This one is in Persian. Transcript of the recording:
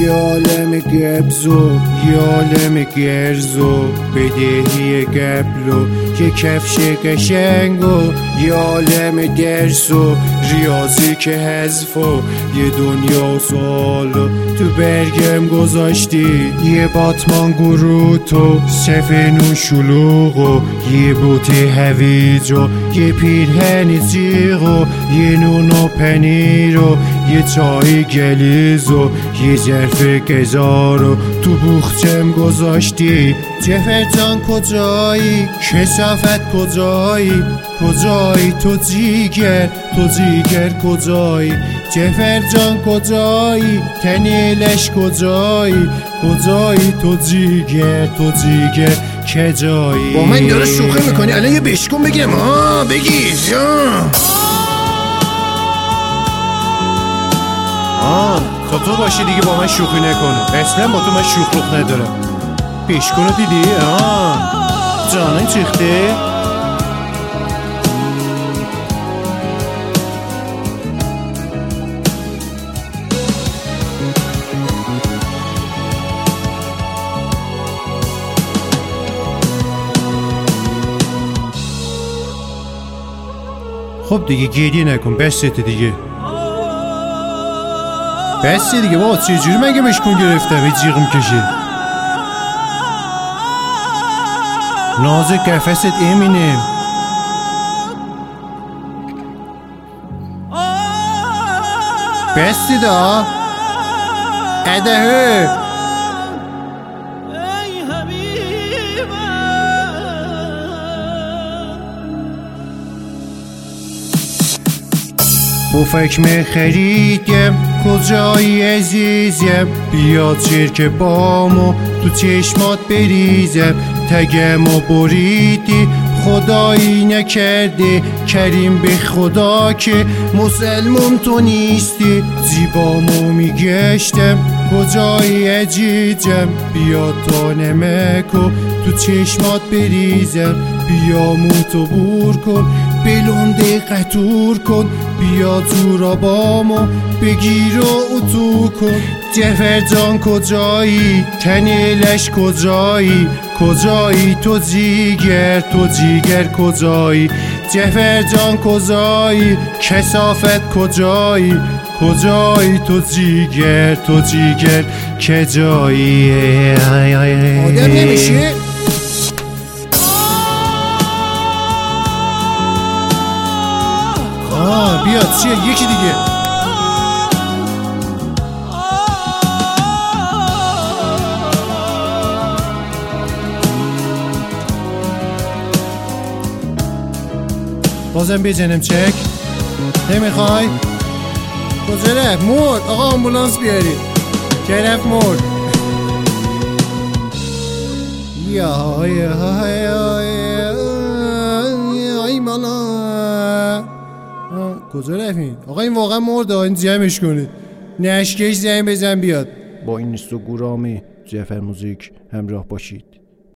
یه عالم گبزو یه عالم گرزو بدهی قبلو یه کفش قشنگو یه عالم درسو ریاضی که حذفو یه دنیا سوالو تو برگم گذاشتی یه باتمان گروتو سفنون شلوغو یه بوت هویجو یه پیرهن زیغو یه نون و پنیرو یه چای گلیزو یه ظرف گزارو تو بوخچم گذاشتی جفر جان کجایی کثافت کجایی کجایی تو جیگر کجایی جفر جان کجایی تنیلش کجایی تو جیگر کجایی با من داره شوخی میکنی الان یه بشکن بگیرم بگیر تا تو باشی دیگه با من شوخی نکنه اصلا با تو من شوخ ندارم پیشکونو دیدی؟ جانه چیخته؟ خب دیگه گریه نکن بسته دیگه بسته دیگه بابا چجوری مگه بشکن گرفتم هیچ جیغم کشه نازک قفست امینم بسته دا ادهه پفکمه خریدم کجایی عزیزم بیا چرک بامو تو چشمات بریزم تگمو بریدی خدایی نکرده کریم به خدا که مسلمون تو نیستی زیبامو میگشتم کجایی عزیزم بیا تا نمکو تو چشمات بریزم بیا موتو بور کن بلونده قطور کن بیا تو رابامو بگیر و اتو کن جفر جان کجایی تنیلش کجایی تو جیگر کجایی جفر جان کجایی کثافت کجایی تو جیگر کجایی آدم نمیشه بیاد چیه یکی دیگه بازم بزنم چک نمیخوای کجا رفت مرد آقا آمبولانس بیارید که رفت مرد ای مالا کجا رفتین؟ آقا این واقعا مرده این جمعش کنید نشکش زنگ بزن بیاد با این اینستاگرامی جعفر موزیک همراه باشید